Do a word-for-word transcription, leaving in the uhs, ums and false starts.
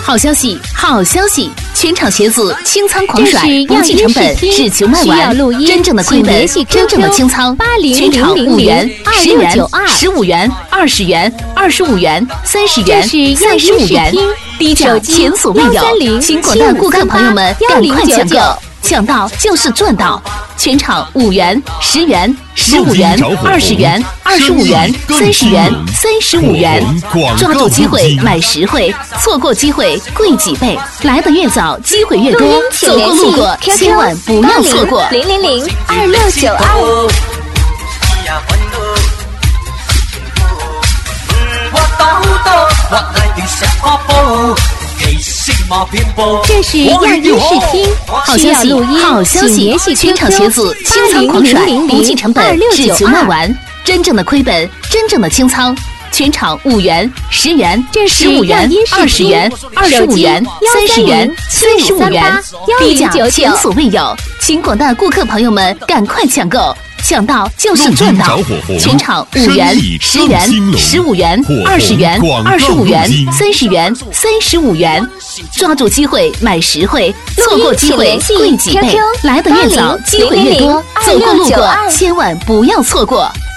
好消息，好消息！全场鞋子清仓狂甩，不计成本，只求卖完。真正的亏本，真正的清仓。全场五元、十元、十五元、二十元、二十五元、三十元、三十五元，低价前所未有，请广大顾客朋友们赶快抢购！抢到就是赚到！全场五元、十元、十五元、二十元、二十五元、三十元、三十五元，抓住机会买实惠，错过机会贵几倍。来得越早，机会越多，走过路过千万不要错过。 零零零二六九二。这是亚音视听， 好消息，好消息！全场鞋子清仓狂甩，不计成本，只求卖完。真正的亏本，真正的清仓。全场五元、十元、十五元、二十元、二十五元、三十元、三十五元，低价前所未有，请广大顾客朋友们赶快抢购！抢到就是赚到！全场五元、十元、十五元、二十元、二十五元、三十元、三十五元，抓住机会买实惠，错过机会贵几倍。来得越早，机会越多，走过路过千万不要错过。